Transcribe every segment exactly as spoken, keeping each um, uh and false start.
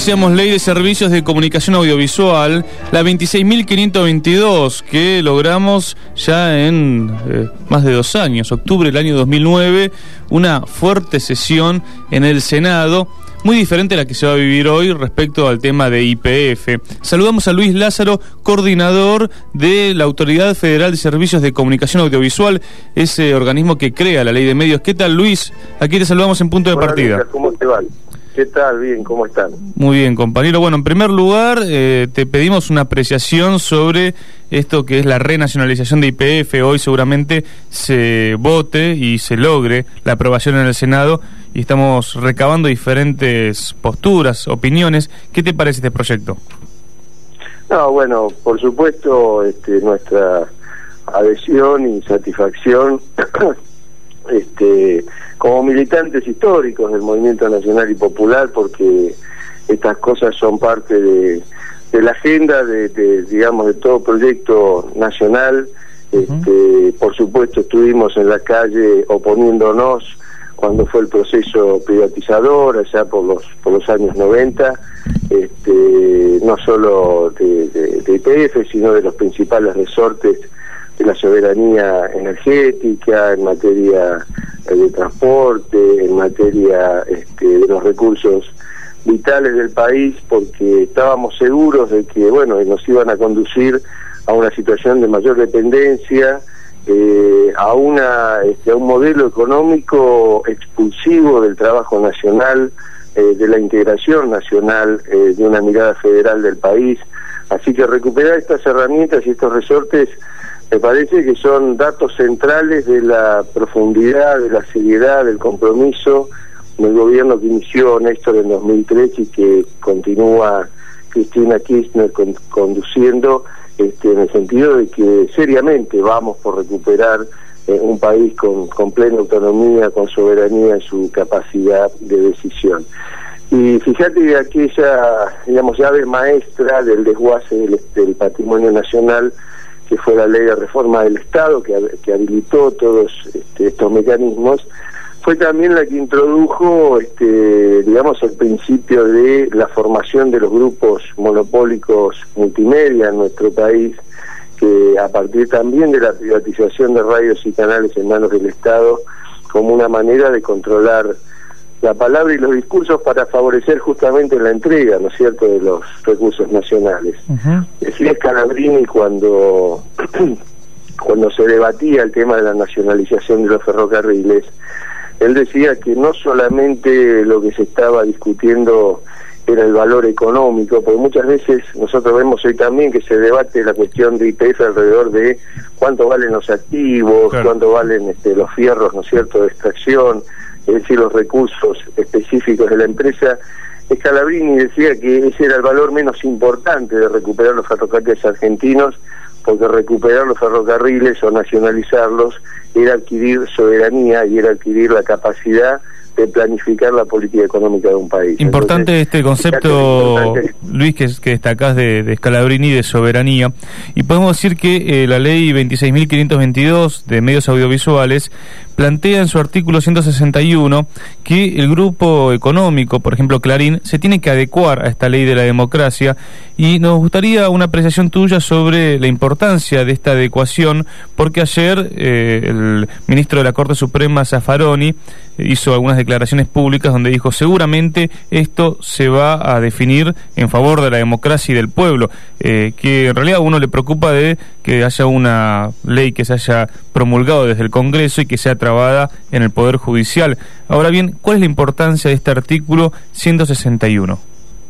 decíamos, Ley de Servicios de Comunicación Audiovisual, la veintiséis mil quinientos veintidós, que logramos ya en eh, más de dos años, octubre del año dos mil nueve, una fuerte sesión en el Senado, muy diferente a la que se va a vivir hoy respecto al tema de Y P F. Saludamos a Luis Lázaro, coordinador de la Autoridad Federal de Servicios de Comunicación Audiovisual, ese organismo que crea la ley de medios. ¿Qué tal, Luis? Aquí te saludamos en punto de Hola, partida. Lucas, ¿cómo te va? ¿Qué tal? Bien, ¿cómo están? Muy bien, compañero. Bueno, en primer lugar, eh, te pedimos una apreciación sobre esto que es la renacionalización de Y P F. Hoy seguramente se vote y se logre la aprobación en el Senado y estamos recabando diferentes posturas, opiniones. ¿Qué te parece este proyecto? No, bueno, por supuesto, este, nuestra adhesión y satisfacción este, como militantes históricos del Movimiento Nacional y Popular, porque estas cosas son parte de, de la agenda de, de, digamos, de todo proyecto nacional. Uh-huh. Este, por supuesto, estuvimos en la calle oponiéndonos cuando fue el proceso privatizador, allá por los por los años noventa, este, no solo de, de, de Y P F, sino de los principales resortes de la soberanía energética, en materia de transporte, en materia este, de los recursos vitales del país, porque estábamos seguros de que, bueno, nos iban a conducir a una situación de mayor dependencia, eh, a una este, a un modelo económico expulsivo del trabajo nacional, eh, de la integración nacional, eh, de una mirada federal del país. Así que recuperar estas herramientas y estos resortes me parece que son datos centrales de la profundidad, de la seriedad, del compromiso del gobierno que inició Néstor en dos mil tres y que continúa Cristina Kirchner con, conduciendo, este, en el sentido de que seriamente vamos por recuperar eh, un país con, con plena autonomía, con soberanía en su capacidad de decisión. Y fíjate que aquella, digamos, llave maestra del desguace del, del patrimonio nacional, que fue la ley de reforma del Estado, que, que habilitó todos este, estos mecanismos, fue también la que introdujo, este, digamos, el principio de la formación de los grupos monopólicos multimedia en nuestro país, que a partir también de la privatización de radios y canales en manos del Estado, como una manera de controlar la palabra y los discursos para favorecer justamente la entrega, ¿no es cierto?, de los recursos nacionales. Uh-huh. Decía Scalabrini cuando cuando se debatía el tema de la nacionalización de los ferrocarriles, él decía que no solamente lo que se estaba discutiendo era el valor económico, porque muchas veces nosotros vemos hoy también que se debate la cuestión de Y P F alrededor de cuánto valen los activos, claro, cuánto valen este, los fierros, ¿no es cierto?, de extracción, es decir, los recursos específicos de la empresa. Scalabrini decía que ese era el valor menos importante de recuperar los ferrocarriles argentinos, porque recuperar los ferrocarriles o nacionalizarlos era adquirir soberanía y era adquirir la capacidad de planificar la política económica de un país. Importante. Entonces, este concepto, importante, Luis, que, que destacás de, de Scalabrini, de soberanía, y podemos decir que eh, la ley veintiséis mil quinientos veintidós de medios audiovisuales plantea en su artículo ciento sesenta y uno que el grupo económico, por ejemplo Clarín, se tiene que adecuar a esta ley de la democracia, y nos gustaría una apreciación tuya sobre la importancia de esta adecuación, porque ayer eh, el ministro de la Corte Suprema, Zaffaroni, hizo algunas declaraciones públicas donde dijo seguramente esto se va a definir en favor de la democracia y del pueblo, eh, que en realidad a uno le preocupa de que haya una ley que se haya promulgado desde el Congreso y que sea trabada en el Poder Judicial. Ahora bien, ¿cuál es la importancia de este artículo ciento sesenta y uno?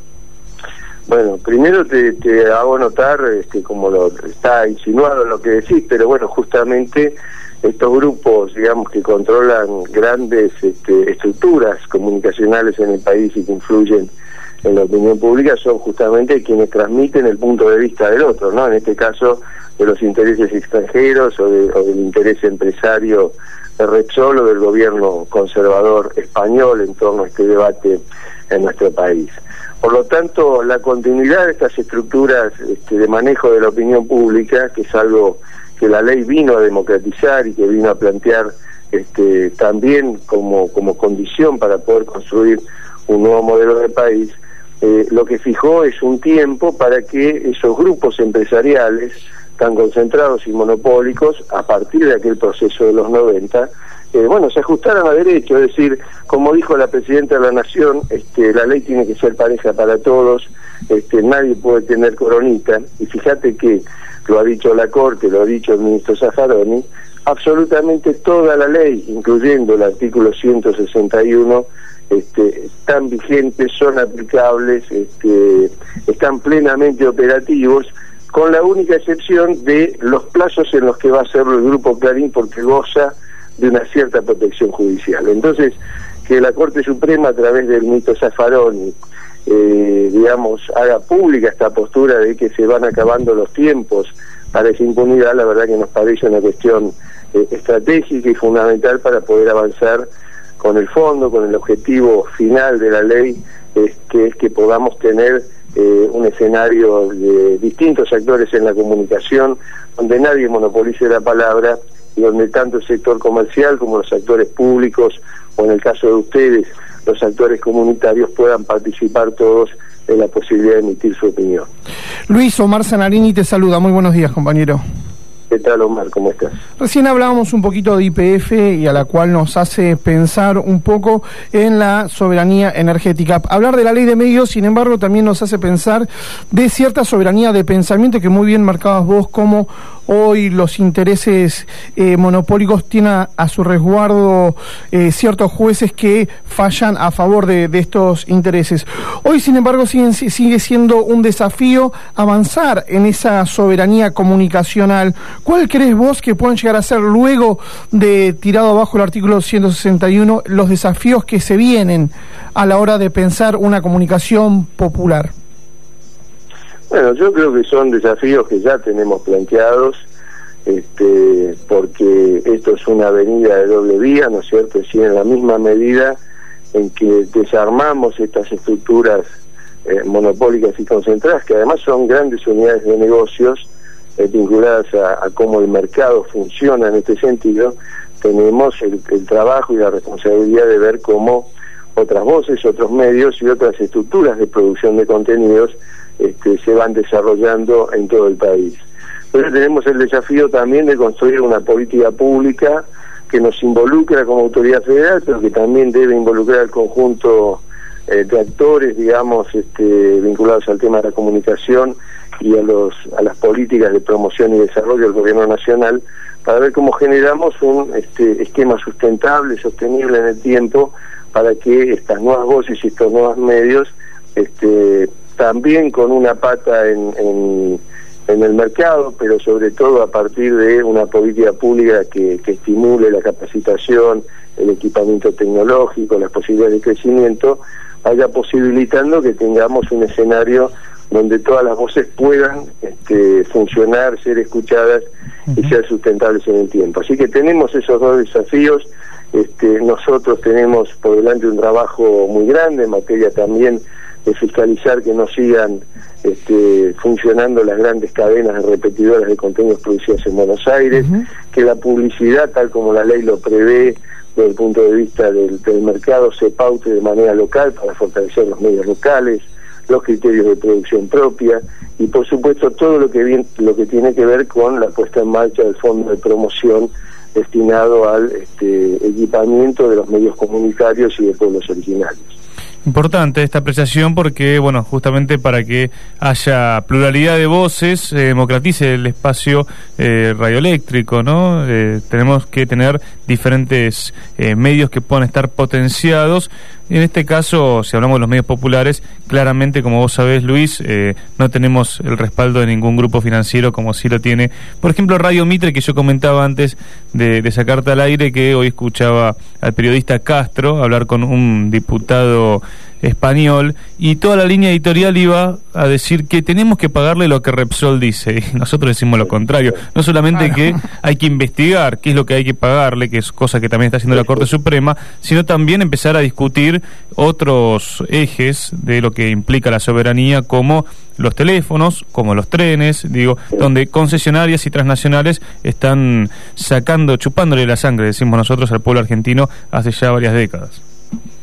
Bueno, primero te, te hago notar, este, como lo está insinuado lo que decís, pero bueno, justamente estos grupos, digamos, que controlan grandes este, estructuras comunicacionales en el país y que influyen en la opinión pública, son justamente quienes transmiten el punto de vista del otro, ¿no? En este caso, de los intereses extranjeros o, de, o del interés empresario de Repsol o del gobierno conservador español en torno a este debate en nuestro país. Por lo tanto, la continuidad de estas estructuras este, de manejo de la opinión pública, que es algo que la ley vino a democratizar y que vino a plantear este, también como, como condición para poder construir un nuevo modelo de país, eh, lo que fijó es un tiempo para que esos grupos empresariales tan concentrados y monopólicos, a partir de aquel proceso de los noventa, eh, bueno, se ajustaran a derecho, es decir, como dijo la Presidenta de la Nación, este, la ley tiene que ser pareja para todos, este, nadie puede tener coronita, y fíjate que lo ha dicho la Corte, lo ha dicho el ministro Zaffaroni, absolutamente toda la ley, incluyendo el artículo ciento sesenta y uno, este, están vigentes, son aplicables, este, están plenamente operativos, con la única excepción de los plazos en los que va a hacerlo el Grupo Clarín, porque goza de una cierta protección judicial. Entonces, que la Corte Suprema, a través del ministro Zaffaroni, eh, digamos, haga pública esta postura de que se van acabando los tiempos para esa impunidad, la verdad que nos parece una cuestión eh, estratégica y fundamental para poder avanzar con el fondo, con el objetivo final de la ley, eh, que es que podamos tener eh, un escenario de distintos actores en la comunicación, donde nadie monopolice la palabra y donde tanto el sector comercial como los actores públicos, o en el caso de ustedes, los actores comunitarios, puedan participar todos en la posibilidad de emitir su opinión. Luis, Omar Zanarini te saluda. Muy buenos días, compañero. ¿Qué tal, Omar? ¿Cómo estás? Recién hablábamos un poquito de Y P F y a la cual nos hace pensar un poco en la soberanía energética. Hablar de la ley de medios, sin embargo, también nos hace pensar de cierta soberanía de pensamiento que muy bien marcabas vos, como hoy los intereses eh, monopólicos tienen a, a su resguardo eh, ciertos jueces que fallan a favor de, de estos intereses. Hoy, sin embargo, sigue, sigue siendo un desafío avanzar en esa soberanía comunicacional. ¿Cuál crees vos que puedan llegar a ser, luego de tirado abajo el artículo ciento sesenta y uno, los desafíos que se vienen a la hora de pensar una comunicación popular? Bueno, yo creo que son desafíos que ya tenemos planteados, este, porque esto es una avenida de doble vía, ¿no es cierto? Es decir, en la misma medida en que desarmamos estas estructuras eh, monopólicas y concentradas, que además son grandes unidades de negocios, Eh, vinculadas a, a cómo el mercado funciona en este sentido, tenemos el, el trabajo y la responsabilidad de ver cómo otras voces, otros medios y otras estructuras de producción de contenidos este, se van desarrollando en todo el país. Pero tenemos el desafío también de construir una política pública que nos involucra como autoridad federal, pero que también debe involucrar al conjunto eh, de actores, digamos, este, vinculados al tema de la comunicación y a los a las políticas de promoción y desarrollo del gobierno nacional, para ver cómo generamos un este, esquema sustentable, sostenible en el tiempo, para que estas nuevas voces y estos nuevos medios, este, también con una pata en, en, en el mercado, pero sobre todo a partir de una política pública que, que estimule la capacitación, el equipamiento tecnológico, las posibilidades de crecimiento, vaya posibilitando que tengamos un escenario donde todas las voces puedan este, funcionar, ser escuchadas y ser sustentables en el tiempo. Así que tenemos esos dos desafíos. Este, nosotros tenemos por delante un trabajo muy grande en materia también de fiscalizar que no sigan este, funcionando las grandes cadenas de repetidoras de contenidos producidos en Buenos Aires, uh-huh. que la publicidad, tal como la ley lo prevé desde el punto de vista del, del mercado, se paute de manera local para fortalecer los medios locales, los criterios de producción propia y por supuesto todo lo que bien, lo que tiene que ver con la puesta en marcha del fondo de promoción destinado al este, equipamiento de los medios comunitarios y de pueblos originarios. Importante esta apreciación porque, bueno, justamente para que haya pluralidad de voces, se eh, democratice el espacio eh, radioeléctrico, ¿no? Eh, tenemos que tener diferentes eh, medios que puedan estar potenciados. Y en este caso, si hablamos de los medios populares, claramente, como vos sabés, Luis, eh, no tenemos el respaldo de ningún grupo financiero como sí lo tiene, por ejemplo, Radio Mitre, que yo comentaba antes de, de sacarte al aire, que hoy escuchaba al periodista Castro hablar con un diputado español y toda la línea editorial iba a decir que tenemos que pagarle lo que Repsol dice, y nosotros decimos lo contrario, no solamente que hay que investigar qué es lo que hay que pagarle, que es cosa que también está haciendo la Corte Suprema, sino también empezar a discutir otros ejes de lo que implica la soberanía, como los teléfonos, como los trenes, digo, donde concesionarias y transnacionales están sacando, chupándole la sangre, decimos nosotros, al pueblo argentino hace ya varias décadas.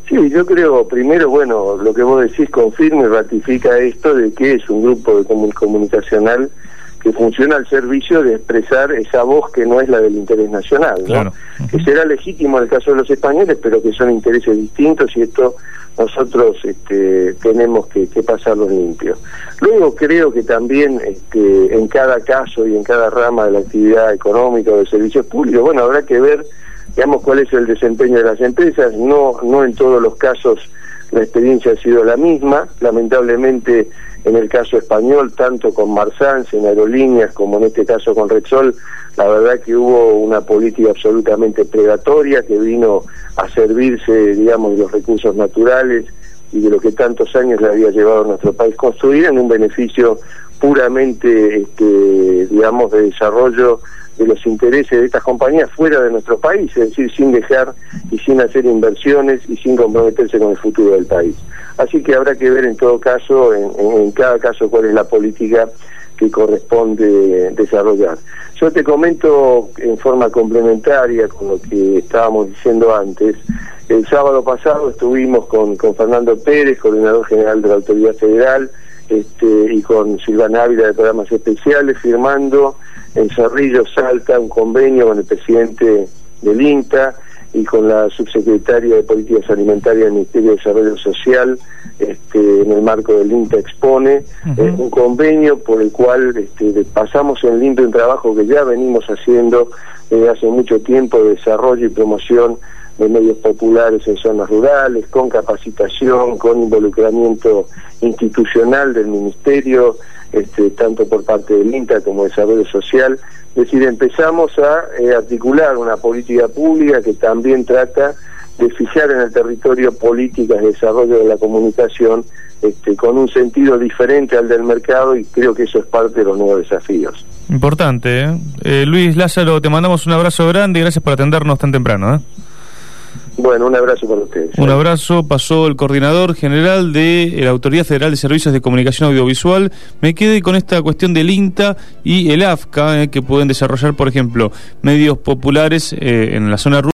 Sí, yo creo, primero, bueno, lo que vos decís confirma y ratifica esto de que es un grupo de comun comunicacional que funciona al servicio de expresar esa voz que no es la del interés nacional, ¿no? Claro. Uh-huh. Que será legítimo en el caso de los españoles, pero que son intereses distintos y esto nosotros este, tenemos que, que pasarlo limpio. Luego creo que también este, en cada caso y en cada rama de la actividad económica o de servicios públicos, bueno, habrá que ver, digamos, cuál es el desempeño de las empresas. No, no en todos los casos la experiencia ha sido la misma, lamentablemente. En el caso español, tanto con Marsans en aerolíneas como en este caso con Repsol, la verdad que hubo una política absolutamente predatoria que vino a servirse, digamos, de los recursos naturales y de lo que tantos años le había llevado a nuestro país construir en un beneficio puramente, este, digamos, de desarrollo de los intereses de estas compañías fuera de nuestro país, es decir, sin dejar y sin hacer inversiones y sin comprometerse con el futuro del país. Así que habrá que ver en todo caso, en, en, en cada caso, cuál es la política que corresponde desarrollar. Yo te comento en forma complementaria con lo que estábamos diciendo antes. El sábado pasado estuvimos con, con Fernando Pérez, coordinador general de la Autoridad Federal, este, y con Silvana Ávila de Programas Especiales, firmando en Cerrillo, Salta, un convenio con el presidente del INTA y con la subsecretaria de Políticas Alimentarias del Ministerio de Desarrollo Social, este, en el marco del INTA Expone, uh-huh. eh, un convenio por el cual este, pasamos en el INTA un trabajo que ya venimos haciendo desde hace mucho tiempo de desarrollo y promoción de medios populares en zonas rurales, con capacitación, con involucramiento institucional del Ministerio, este, tanto por parte del INTA como de Desarrollo Social. Es decir, empezamos a eh, articular una política pública que también trata de fijar en el territorio políticas de desarrollo de la comunicación este, con un sentido diferente al del mercado, y creo que eso es parte de los nuevos desafíos. Importante, ¿eh? Eh, Luis Lázaro, te mandamos un abrazo grande y gracias por atendernos tan temprano, ¿eh? Bueno, un abrazo para ustedes. Un abrazo, pasó el coordinador general de la Autoridad Federal de Servicios de Comunicación Audiovisual. Me quedé con esta cuestión del INTA y el AFCA, eh, que pueden desarrollar, por ejemplo, medios populares eh, en la zona rural.